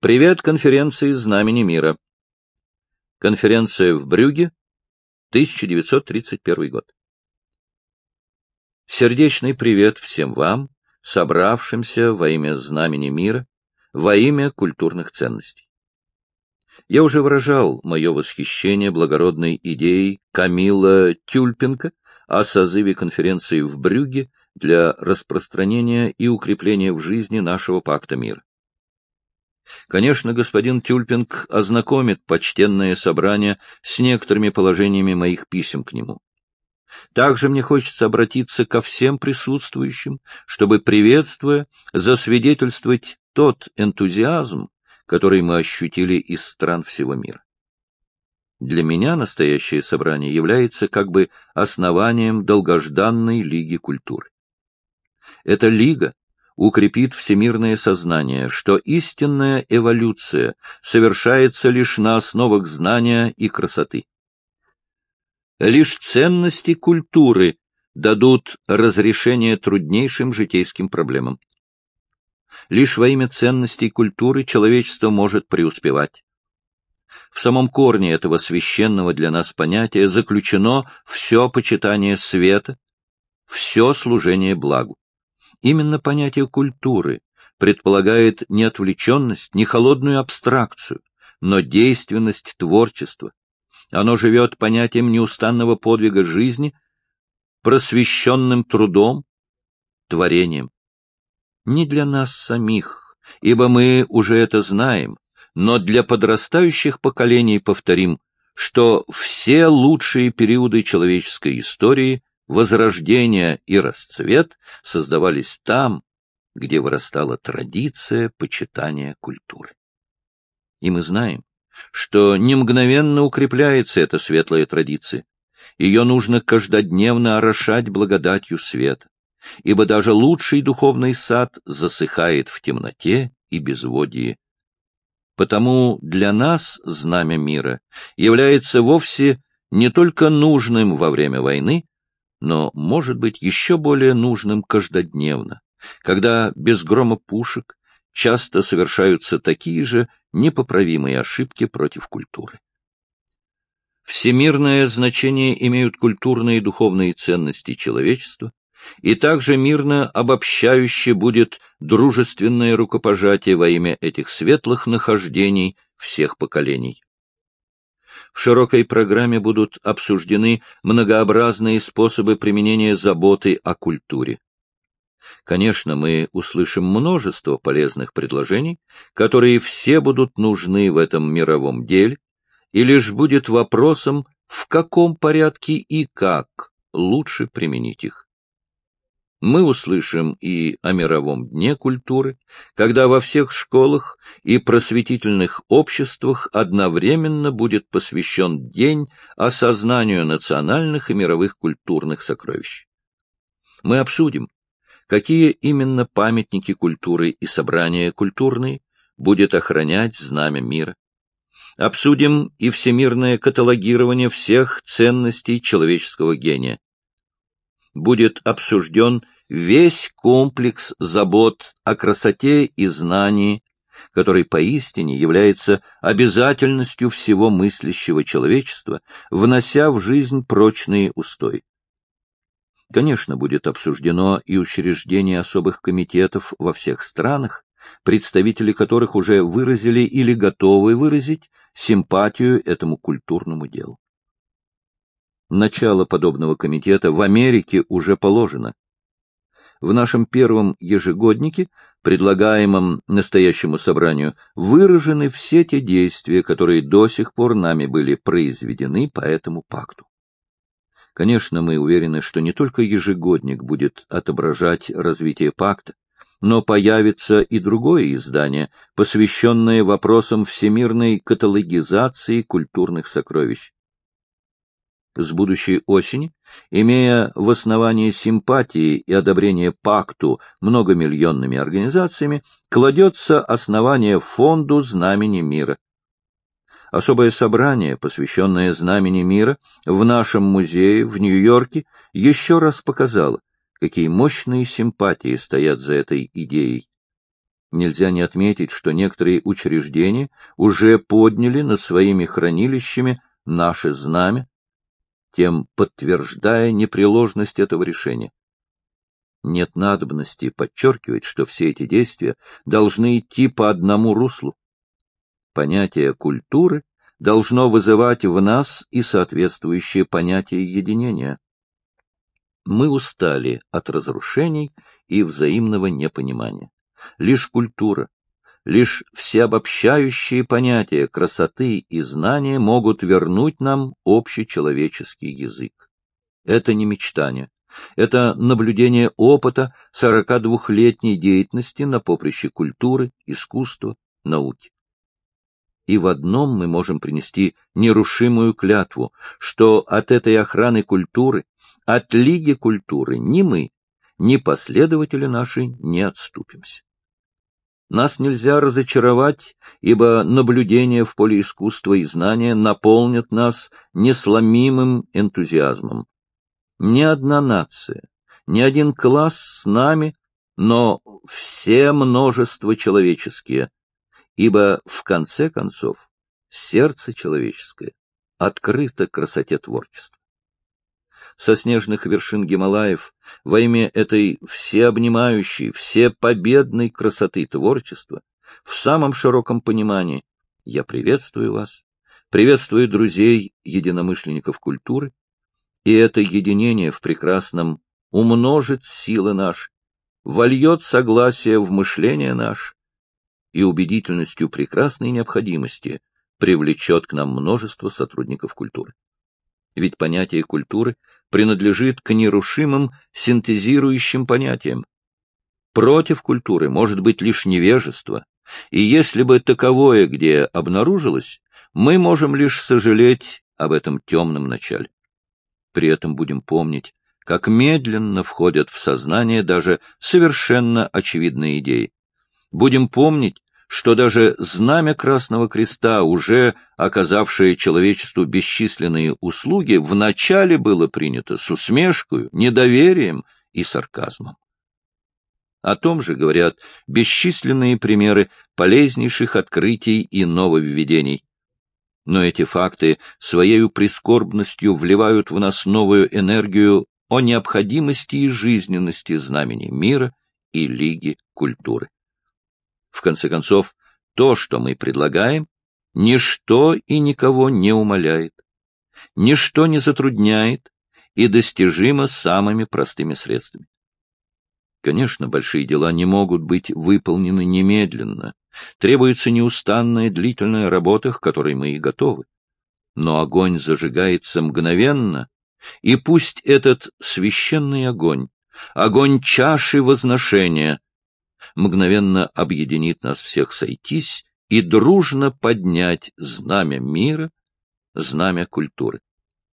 Привет конференции «Знамени мира». Конференция в Брюгге, 1931 год. Сердечный привет всем вам, собравшимся во имя Знамени мира, во имя культурных ценностей. Я уже выражал мое восхищение благородной идеей Камилла Тюльпинга о созыве конференции в Брюгге для распространения и укрепления в жизни нашего пакта мира. Конечно, господин Тюльпинг ознакомит почтенное собрание с некоторыми положениями моих писем к нему. Также мне хочется обратиться ко всем присутствующим, чтобы, приветствуя, засвидетельствовать тот энтузиазм, который мы ощутили из стран всего мира. Для меня настоящее собрание является как бы основанием долгожданной Лиги культуры. Эта Лига укрепит всемирное сознание, что истинная эволюция совершается лишь на основах знания и красоты. Лишь ценности культуры дадут разрешение труднейшим житейским проблемам. Лишь во имя ценностей культуры человечество может преуспевать. В самом корне этого священного для нас понятия заключено все почитание света, все служение благу. Именно понятие культуры предполагает не отвлеченность, не холодную абстракцию, но действенность творчества. Оно живет понятием неустанного подвига жизни, просвещенным трудом, творением. Не для нас самих, ибо мы уже это знаем, но для подрастающих поколений повторим, что все лучшие периоды человеческой истории, возрождение и расцвет создавались там, где вырастала традиция почитания культуры. И мы знаем, что не мгновенно укрепляется эта светлая традиция. Ее нужно каждодневно орошать благодатью света, ибо даже лучший духовный сад засыхает в темноте и безводье. Потому для нас знамя мира является вовсе не только нужным во время войны, но, может быть, еще более нужным каждодневно, когда без грома пушек часто совершаются такие же непоправимые ошибки против культуры. Всемирное значение имеют культурные и духовные ценности человечества, и также мирно обобщающе будет дружественное рукопожатие во имя этих светлых нахождений всех поколений. В широкой программе будут обсуждены многообразные способы применения заботы о культуре. Конечно, мы услышим множество полезных предложений, которые все будут нужны в этом мировом деле, и лишь будет вопросом, в каком порядке и как лучше применить их. Мы услышим и о мировом дне культуры, когда во всех школах и просветительных обществах одновременно будет посвящен день осознанию национальных и мировых культурных сокровищ. Мы обсудим, какие именно памятники культуры и собрания культурные будет охранять знамя мира. Обсудим и всемирное каталогирование всех ценностей человеческого гения. Будет обсужден весь комплекс забот о красоте и знании, который поистине является обязательностью всего мыслящего человечества, внося в жизнь прочные устои. Конечно, будет обсуждено и учреждение особых комитетов во всех странах, представители которых уже выразили или готовы выразить симпатию этому культурному делу. Начало подобного комитета в Америке уже положено. В нашем первом ежегоднике, предлагаемом настоящему собранию, выражены все те действия, которые до сих пор нами были произведены по этому пакту. Конечно, мы уверены, что не только ежегодник будет отображать развитие пакта, но появится и другое издание, посвященное вопросам всемирной каталогизации культурных сокровищ. С будущей осени, имея в основании симпатии и одобрение пакту многомиллионными организациями, кладется основание фонду Знамени мира. Особое собрание, посвященное Знамени мира, в нашем музее в Нью-Йорке еще раз показало, какие мощные симпатии стоят за этой идеей. Нельзя не отметить, что некоторые учреждения уже подняли над своими хранилищами наше знамя, тем подтверждая непреложность этого решения. Нет надобности подчеркивать, что все эти действия должны идти по одному руслу. Понятие культуры должно вызывать в нас и соответствующее понятие единения. Мы устали от разрушений и взаимного непонимания. Лишь культура, лишь всеобобщающие понятия красоты и знания могут вернуть нам общечеловеческий язык. Это не мечтание, это наблюдение опыта 42-летней деятельности на поприще культуры, искусства, науки. И в одном мы можем принести нерушимую клятву, что от этой охраны культуры, от Лиги культуры ни мы, ни последователи наши не отступимся. Нас нельзя разочаровать, ибо наблюдения в поле искусства и знания наполнят нас несломимым энтузиазмом. Ни одна нация, ни один класс с нами, но все множества человеческие, ибо, в конце концов, сердце человеческое открыто красоте творчества. Со снежных вершин Гималаев во имя этой всеобнимающей, всепобедной красоты творчества, в самом широком понимании, я приветствую вас, приветствую друзей, единомышленников культуры, и это единение в прекрасном умножит силы наши, вольет согласие в мышление наше, и убедительностью прекрасной необходимости привлечет к нам множество сотрудников культуры. Ведь понятие культуры принадлежит к нерушимым синтезирующим понятиям. Против культуры может быть лишь невежество, и если бы таковое где обнаружилось, мы можем лишь сожалеть об этом темном начале. При этом будем помнить, как медленно входят в сознание даже совершенно очевидные идеи. Будем помнить, что даже знамя Красного Креста, уже оказавшее человечеству бесчисленные услуги, вначале было принято с усмешкой, недоверием и сарказмом. О том же говорят бесчисленные примеры полезнейших открытий и нововведений. Но эти факты своею прискорбностью вливают в нас новую энергию о необходимости и жизненности знамени мира и Лиги культуры. В конце концов, то, что мы предлагаем, ничто и никого не умаляет, ничто не затрудняет и достижимо самыми простыми средствами. Конечно, большие дела не могут быть выполнены немедленно, требуется неустанная длительная работа, к которой мы и готовы. Но огонь зажигается мгновенно, и пусть этот священный огонь, огонь чаши возношения, мгновенно объединит нас всех сойтись и дружно поднять знамя мира, знамя культуры.